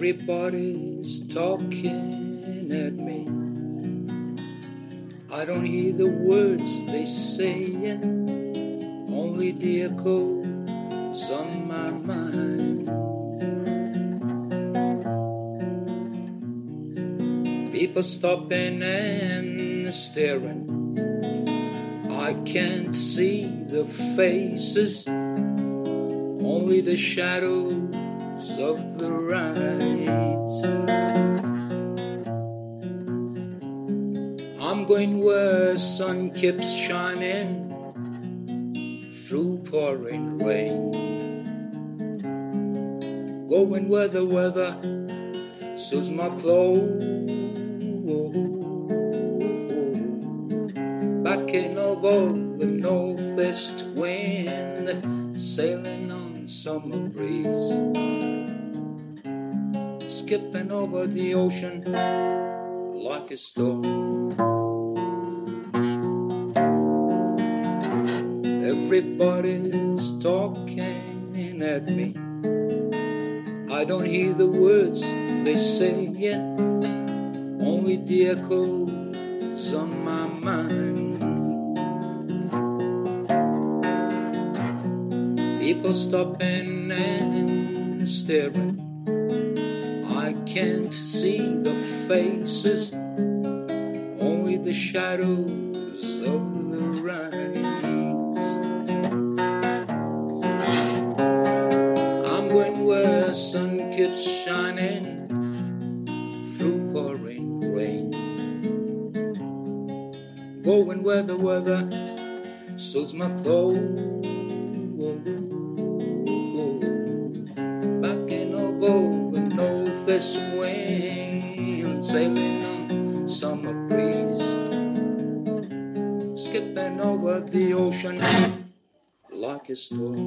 Everybody's talking at me. I don't hear the words they saying, only the echoes on my mind. People stopping and staring. I can't see the faces, only the shadows of the rides. I'm going where sun keeps shining through pouring rain. Going where the weather suits my clothes. Backing over the northeast wind, sailing on summer breeze, skipping over the ocean like a storm. Everybody's talking at me. I don't hear the words they say yet, only the echoes on my mind. People stopping and staring. I can't see the faces, only the shadows of the rides. I'm going where sun keeps shining through pouring rain. Going where the weather suits my clothes. Backing over the northeast wind, sailing on summer breeze, skipping over the ocean like a storm.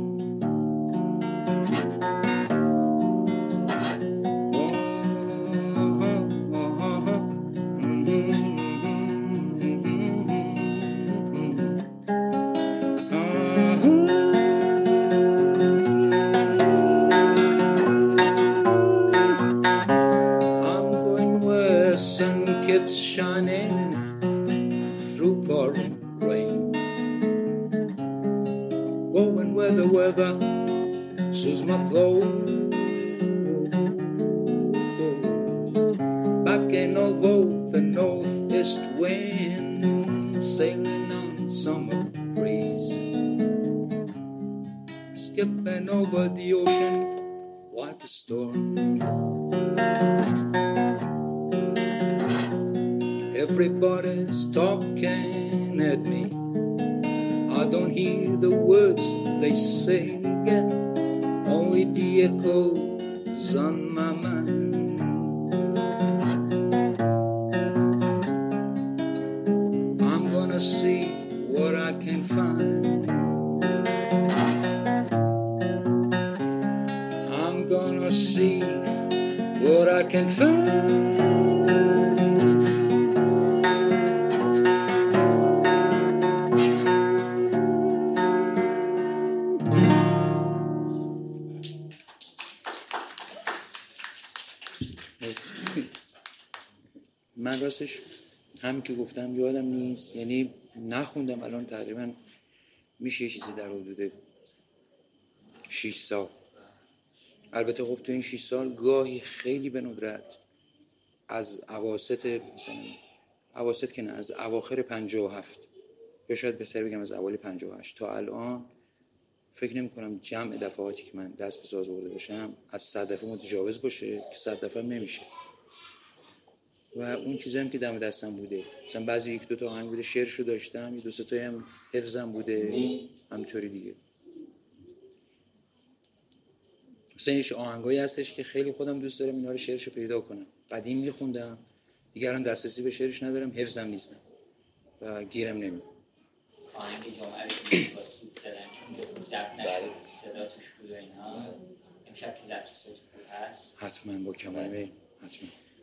Shining through pouring rain, going where the weather suits my clothes, backing over the northeast wind, sailing on summer breeze, skipping over the ocean like a storm. Everybody's talking at me. I don't hear the words they say yet, only the echoes on my mind. I'm gonna see what I can find. I'm gonna see what I can find. من راستش هم که گفتم یادم نیست، یعنی نخوندم الان تقریبا میشه چیزی در حدود 6 سال. البته خب تو این 6 سال گاهی خیلی به ندرت از اواسط که نه، از اواخر 57 یا شاید بهتر بگم از اوایل 58 تا الان فکر نمی کنم جمع دفعاتی که من دست به ساز آورده باشم از 100 دفعه متجاوز باشه که 100 دفعه نمیشه. و اون چیزایی که دم دستم بوده، مثلا بعضی یک دو تا آهنگ بوده شعرشو داشتم، یک دو سه تایی هم حفظم بوده، همینطوری دیگه. مثلا این آهنگایی هستش که خیلی خودم دوست دارم اینا رو شعرشو پیدا کنم، قدیم میخوندم، دیگه الان دسترسی به شعرش ندارم، حفظم نیستم و گیرم نمیاد. آهنگ جمعه با سوت زدن که ضبط نشد صدا توش بود و اینا، امشب که ضبط صوت بود هست حتما با کمال میل، حتما